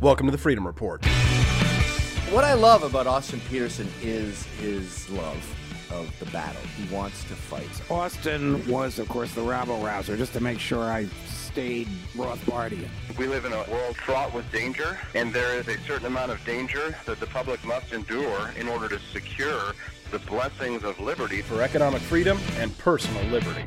Welcome to the Freedom Report. What I love about Austin Petersen is his love of the battle. He wants to fight. Austin was, of course, the rabble-rouser, just to make sure I stayed Rothbardian. We live in a world fraught with danger, and there is a certain amount of danger that the public must endure in order to secure the blessings of liberty. For economic freedom and personal liberty.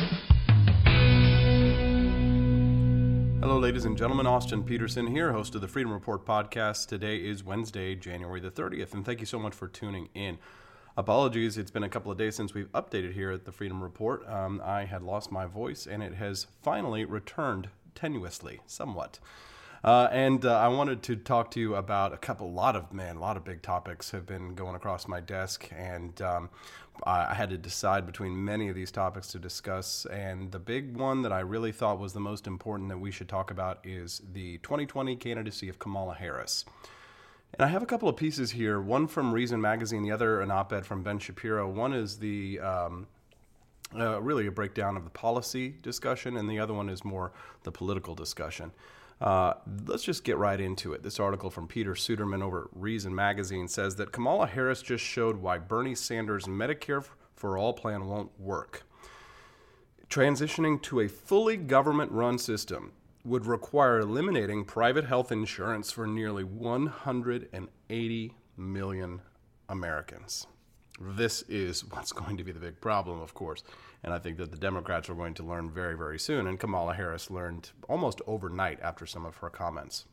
Hello, ladies and gentlemen. Austin Petersen here, host of the Freedom Report podcast. Today is Wednesday, January the 30th, and thank you so much for tuning in. Apologies, it's been a couple of days since we've updated here at the Freedom Report. I had lost my voice, and it has finally returned tenuously, somewhat. And I wanted to talk to you about a lot of big topics have been going across my desk, and I had to decide between many of these topics to discuss, and the big one that I really thought was the most important that we should talk about is the 2020 candidacy of Kamala Harris. And I have a couple of pieces here, one from Reason Magazine, the other an op-ed from Ben Shapiro. One is the really a breakdown of the policy discussion, and the other one is more the political discussion. Let's just get right into it. This article from Peter Suderman over at Reason Magazine says that Kamala Harris just showed why Bernie Sanders' Medicare for All plan won't work. Transitioning to a fully government-run system would require eliminating private health insurance for nearly 180 million Americans. This is what's going to be the big problem, of course. And I think that the Democrats are going to learn very, very soon. And Kamala Harris learned almost overnight after some of her comments.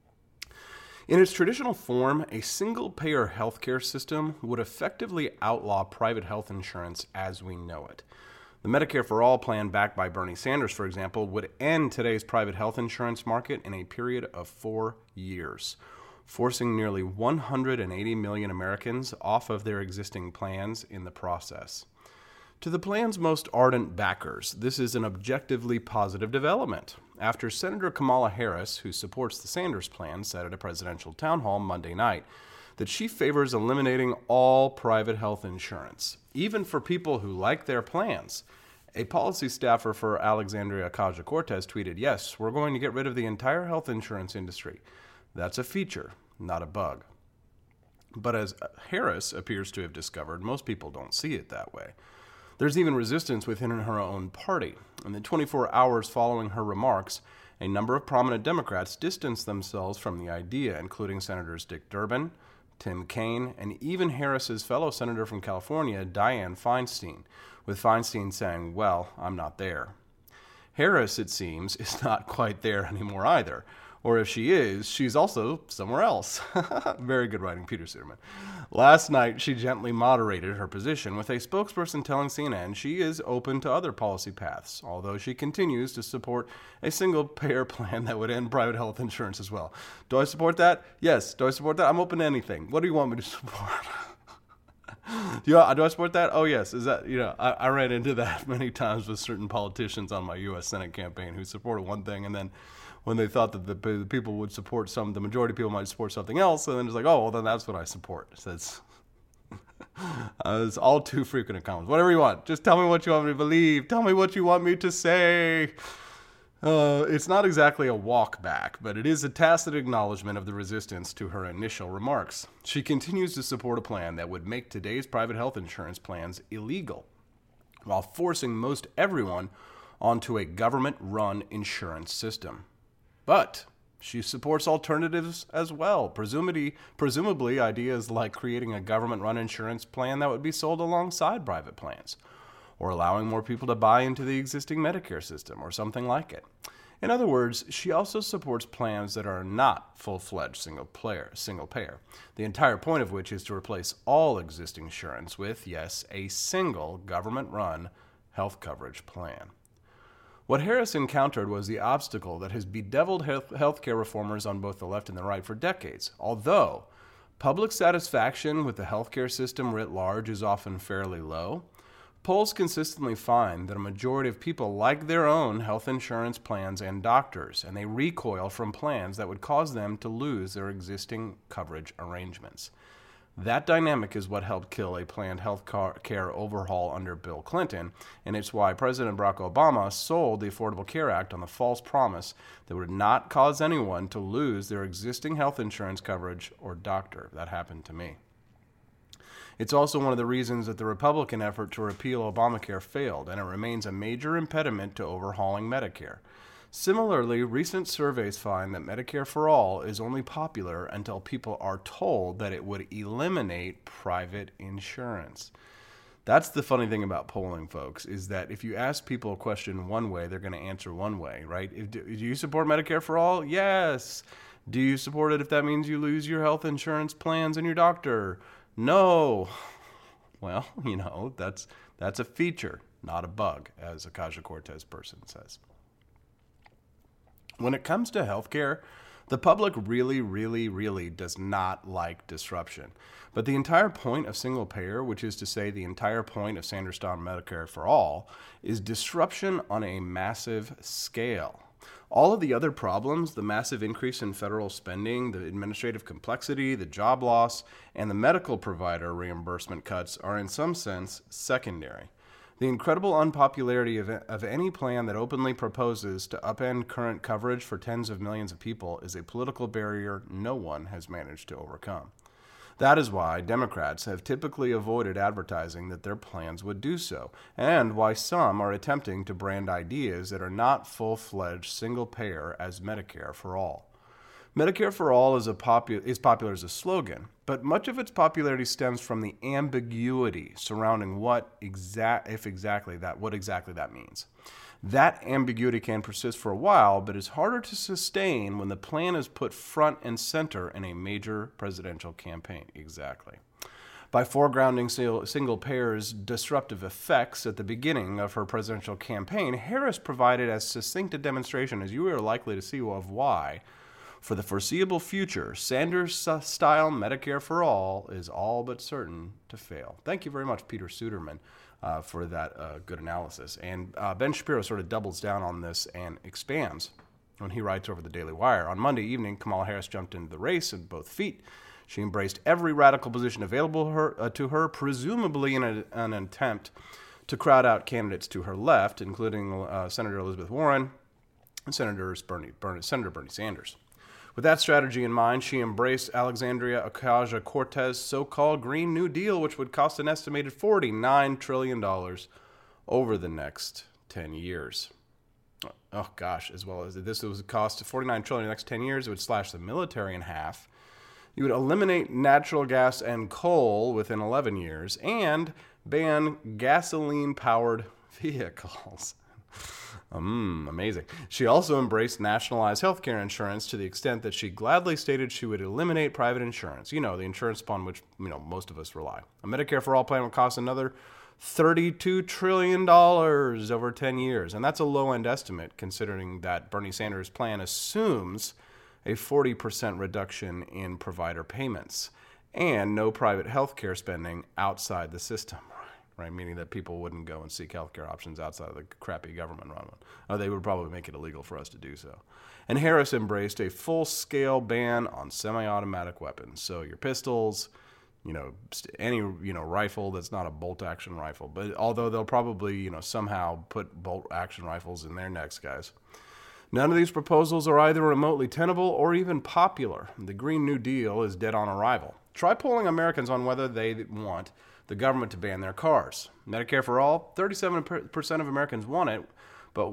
In its traditional form, a single-payer healthcare system would effectively outlaw private health insurance as we know it. The Medicare for All plan backed by Bernie Sanders, for example, would end today's private health insurance market in a period of 4 years, forcing nearly 180 million Americans off of their existing plans in the process. To the plan's most ardent backers, this is an objectively positive development. After Senator Kamala Harris, who supports the Sanders plan, said at a presidential town hall Monday night that she favors eliminating all private health insurance, even for people who like their plans. A policy staffer for Alexandria Ocasio-Cortez tweeted, "Yes, we're going to get rid of the entire health insurance industry. That's a feature, not a bug." But as Harris appears to have discovered, most people don't see it that way. There's even resistance within her own party. In the 24 hours following her remarks, a number of prominent Democrats distanced themselves from the idea, including Senators Dick Durbin, Tim Kaine, and even Harris's fellow senator from California, Dianne Feinstein, with Feinstein saying, "Well, I'm not there." Harris, it seems, is not quite there anymore either. Or if she is, she's also somewhere else. Very good writing, Peter Suderman. Last night, she gently moderated her position, with a spokesperson telling CNN she is open to other policy paths, although she continues to support a single-payer plan that would end private health insurance as well. Do I support that? Yes. Do I support that? I'm open to anything. What do you want me to support? Do I support that? Oh, yes. Is that, I ran into that many times with certain politicians on my U.S. Senate campaign who supported one thing, and then when they thought that the people would support the majority of people might support something else, and then it's like, oh, well, then that's what I support. So it's all too frequent in comments. Whatever you want. Just tell me what you want me to believe. Tell me what you want me to say. It's not exactly a walk back, but it is a tacit acknowledgement of the resistance to her initial remarks. She continues to support a plan that would make today's private health insurance plans illegal, while forcing most everyone onto a government-run insurance system. But she supports alternatives as well, presumably ideas like creating a government-run insurance plan that would be sold alongside private plans, or allowing more people to buy into the existing Medicare system, or something like it. In other words, she also supports plans that are not full-fledged single-payer, the entire point of which is to replace all existing insurance with, yes, a single government-run health coverage plan. What Harris encountered was the obstacle that has bedeviled healthcare reformers on both the left and the right for decades. Although public satisfaction with the healthcare system writ large is often fairly low, polls consistently find that a majority of people like their own health insurance plans and doctors, and they recoil from plans that would cause them to lose their existing coverage arrangements. That dynamic is what helped kill a planned health care overhaul under Bill Clinton, and it's why President Barack Obama sold the Affordable Care Act on the false promise that would not cause anyone to lose their existing health insurance coverage or doctor. That happened to me. It's also one of the reasons that the Republican effort to repeal Obamacare failed, and it remains a major impediment to overhauling Medicare. Similarly, recent surveys find that Medicare for All is only popular until people are told that it would eliminate private insurance. That's the funny thing about polling, folks, is that if you ask people a question one way, they're going to answer one way, right? Do you support Medicare for All? Yes. Do you support it if that means you lose your health insurance plans and your doctor? No. Well, that's a feature, not a bug, as Ocasio-Cortez person says. When it comes to healthcare, the public really, really, really does not like disruption. But the entire point of single payer, which is to say the entire point of Sanders-style Medicare for All, is disruption on a massive scale. All of the other problems, the massive increase in federal spending, the administrative complexity, the job loss, and the medical provider reimbursement cuts are in some sense secondary. The incredible unpopularity of any plan that openly proposes to upend current coverage for tens of millions of people is a political barrier no one has managed to overcome. That is why Democrats have typically avoided advertising that their plans would do so, and why some are attempting to brand ideas that are not full-fledged single-payer as Medicare for All. Medicare for All is popular as a slogan, but much of its popularity stems from the ambiguity surrounding what exactly that means. That ambiguity can persist for a while, but is harder to sustain when the plan is put front and center in a major presidential campaign. Exactly. By foregrounding single payer's disruptive effects at the beginning of her presidential campaign, Harris provided as succinct a demonstration as you are likely to see of why, for the foreseeable future, Sanders-style Medicare for All is all but certain to fail. Thank you very much, Peter Suderman, for that good analysis. And Ben Shapiro sort of doubles down on this and expands when he writes over the Daily Wire. On Monday evening, Kamala Harris jumped into the race at both feet. She embraced every radical position available to her, presumably in an attempt to crowd out candidates to her left, including Senator Elizabeth Warren and Senator Bernie Sanders. With that strategy in mind, she embraced Alexandria Ocasio-Cortez' so-called Green New Deal, which would cost an estimated $49 trillion over the next 10 years. Oh, gosh, as well as this would cost $49 trillion in the next 10 years. It would slash the military in half. You would eliminate natural gas and coal within 11 years and ban gasoline-powered vehicles. Amazing. She also embraced nationalized healthcare insurance to the extent that she gladly stated she would eliminate private insurance. The insurance upon which, most of us rely. A Medicare for All plan would cost another $32 trillion over 10 years. And that's a low-end estimate, considering that Bernie Sanders' plan assumes a 40% reduction in provider payments and no private healthcare spending outside the system. Right, meaning that people wouldn't go and seek healthcare options outside of the crappy government run one. They would probably make it illegal for us to do so. And Harris embraced a full-scale ban on semi-automatic weapons. So your pistols, any rifle that's not a bolt-action rifle. But although they'll probably somehow put bolt-action rifles in their necks, guys. None of these proposals are either remotely tenable or even popular. The Green New Deal is dead on arrival. Try polling Americans on whether they want the government to ban their cars. Medicare for All, 37% of Americans want it, but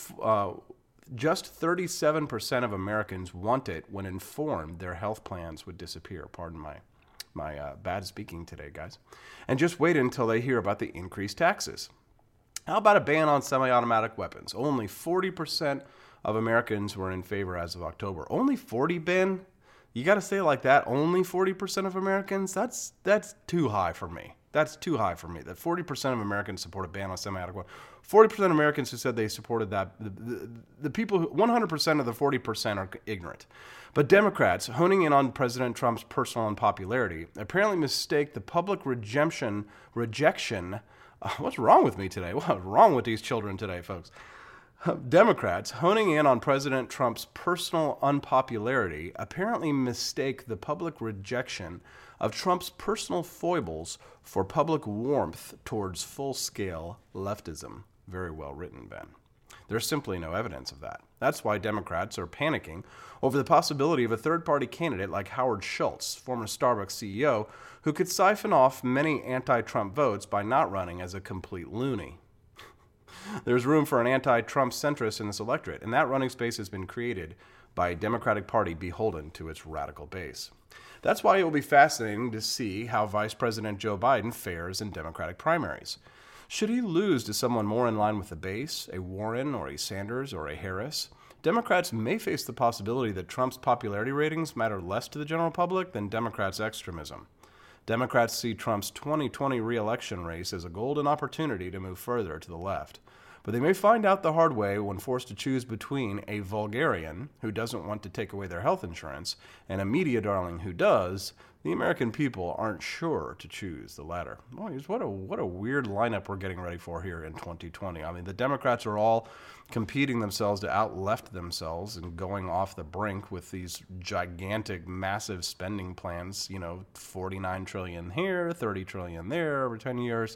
just 37% of Americans want it when informed their health plans would disappear. Pardon my bad speaking today, guys. And just wait until they hear about the increased taxes. How about a ban on semi-automatic weapons? Only 40% of Americans were in favor as of October. Only 40, Ben? You got to say it like that. Only 40% of Americans? That's too high for me. That's too high for me. That 40% of Americans support a ban on semi-automatic weapons. 40% of Americans who said they supported that, the people, 100% of the 40% are ignorant. But Democrats, honing in on President Trump's personal unpopularity, apparently mistake the public rejection. What's wrong with me today? What's wrong with these children today, folks? Democrats, honing in on President Trump's personal unpopularity, apparently mistake the public rejection of Trump's personal foibles for public warmth towards full-scale leftism. Very well written, Ben. There's simply no evidence of that. That's why Democrats are panicking over the possibility of a third-party candidate like Howard Schultz, former Starbucks CEO, who could siphon off many anti-Trump votes by not running as a complete loony. There's room for an anti-Trump centrist in this electorate, and that running space has been created by a Democratic Party beholden to its radical base. That's why it will be fascinating to see how Vice President Joe Biden fares in Democratic primaries. Should he lose to someone more in line with the base, a Warren or a Sanders or a Harris, Democrats may face the possibility that Trump's popularity ratings matter less to the general public than Democrats' extremism. Democrats see Trump's 2020 re-election race as a golden opportunity to move further to the left. But they may find out the hard way when forced to choose between a vulgarian who doesn't want to take away their health insurance and a media darling who does. The American people aren't sure to choose the latter. Boy, what a weird lineup we're getting ready for here in 2020. I mean, the Democrats are all competing themselves to out-left themselves and going off the brink with these gigantic, massive spending plans. You know, $49 trillion here, $30 trillion there over 10 years.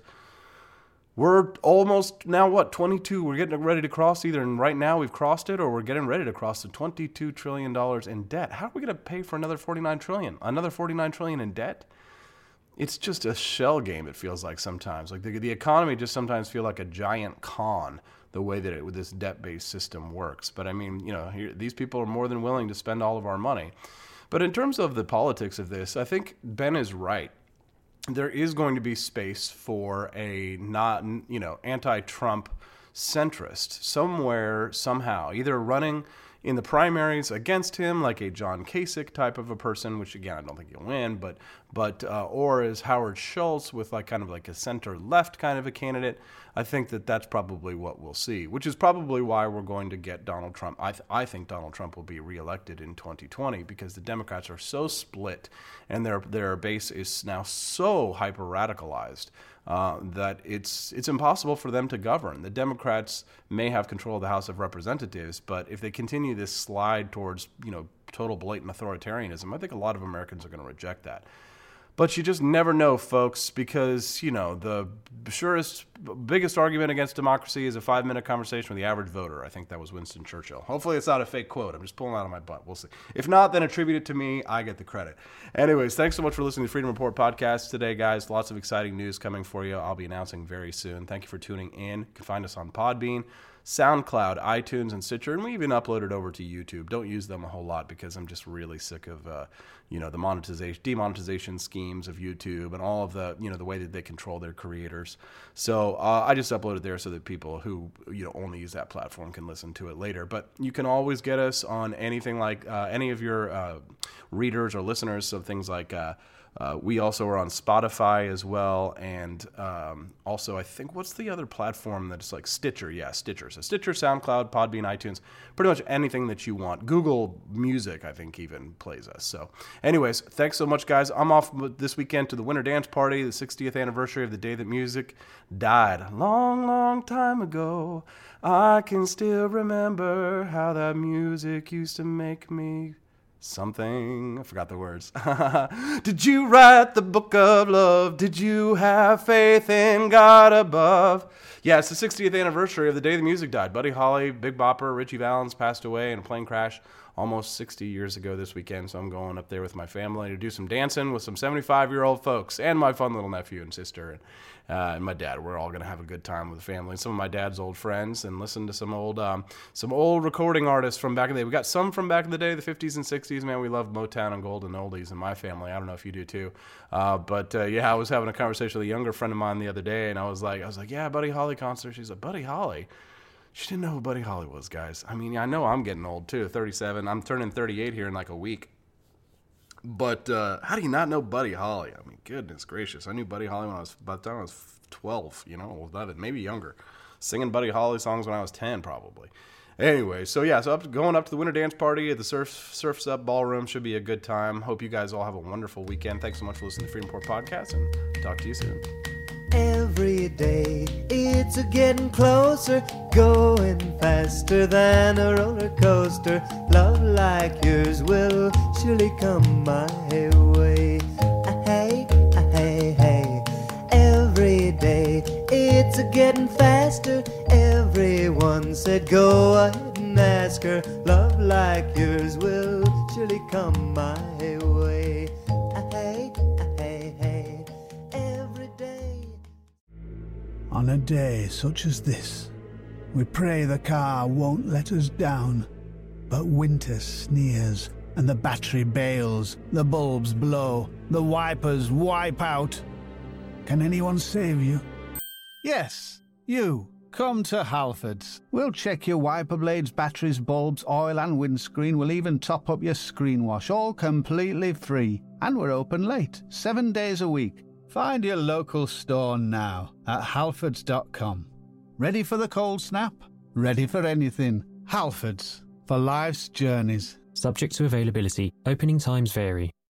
We're almost now, 22? We're getting ready to cross either, and right now we've crossed it, or we're getting ready to cross the $22 trillion in debt. How are we going to pay for another $49 trillion? Another $49 trillion in debt? It's just a shell game, it feels like sometimes. Like the economy just sometimes feels like a giant con, the way that this debt-based system works. But I mean, you know, these people are more than willing to spend all of our money. But in terms of the politics of this, I think Ben is right. There is going to be space for a anti-Trump centrist somewhere, somehow, either running in the primaries against him, like a John Kasich type of a person, which again I don't think he'll win, or as Howard Schultz with kind of a center-left kind of a candidate. I think that's probably what we'll see, which is probably why we're going to get Donald Trump. I think Donald Trump will be reelected in 2020 because the Democrats are so split and their base is now so hyper-radicalized that it's impossible for them to govern. The Democrats may have control of the House of Representatives, but if they continue this slide towards total blatant authoritarianism, I think a lot of Americans are going to reject that. But you just never know, folks, because, the biggest argument against democracy is a 5-minute conversation with the average voter. I think that was Winston Churchill. Hopefully it's not a fake quote. I'm just pulling it out of my butt. We'll see. If not, then attribute it to me. I get the credit. Anyways, thanks so much for listening to the Freedom Report podcast today, guys. Lots of exciting news coming for you. I'll be announcing very soon. Thank you for tuning in. You can find us on Podbean, SoundCloud, iTunes, and Stitcher, and we even uploaded over to YouTube. Don't use them a whole lot because I'm just really sick of the demonetization schemes of YouTube and all of the the way that they control their creators. So I just uploaded there so that people who only use that platform can listen to it later. But you can always get us on anything like any of your readers or listeners. So things like we also are on Spotify as well, and also I think what's the other platform that's like Stitcher? Yeah, Stitcher. So Stitcher, SoundCloud, Podbean, iTunes, pretty much anything that you want. Google Music, I think, even plays us. So anyways, thanks so much, guys. I'm off this weekend to the Winter Dance Party, the 60th anniversary of the day that music died. A long, long time ago, I can still remember how that music used to make me something. I forgot the words. Did you write the book of love? Did you have faith in God above? Yeah, it's the 60th anniversary of the day the music died. Buddy Holly, Big Bopper, Richie Valens passed away in a plane crash almost 60 years ago this weekend, so I'm going up there with my family to do some dancing with some 75-year-old folks and my fun little nephew and sister and my dad. We're all going to have a good time with the family and some of my dad's old friends and listen to some old recording artists from back in the day. We got some from back in the day, the 50s and 60s. Man, we love Motown and golden oldies in my family. I don't know if you do too. Yeah, I was having a conversation with a younger friend of mine the other day, and I was like, yeah, Buddy Holly concert. She's like, Buddy Holly? She didn't know who Buddy Holly was, guys. I mean, I know I'm getting old, too, 37. I'm turning 38 here in like a week. But how do you not know Buddy Holly? I mean, goodness gracious. I knew Buddy Holly by the time I was 12, 11, maybe younger. Singing Buddy Holly songs when I was 10, probably. Anyway, so going up to the Winter Dance Party at the Surf's Up Ballroom. Should be a good time. Hope you guys all have a wonderful weekend. Thanks so much for listening to the Freedom Report podcast, and talk to you soon. Every day it's a getting closer, going faster than a roller coaster. Love like yours will surely come my way. I had it's a-getting faster. Everyone said go ahead and ask her. Love like yours will surely come my way. Hey, hey, hey, every day. On a day such as this, we pray the car won't let us down. But winter sneers, and the battery bails, the bulbs blow, the wipers wipe out. Can anyone save you? Yes, you. Come to Halfords. We'll check your wiper blades, batteries, bulbs, oil and windscreen. We'll even top up your screen wash, all completely free. And we're open late, 7 days a week. Find your local store now at halfords.com. Ready for the cold snap? Ready for anything. Halfords, for life's journeys. Subject to availability. Opening times vary.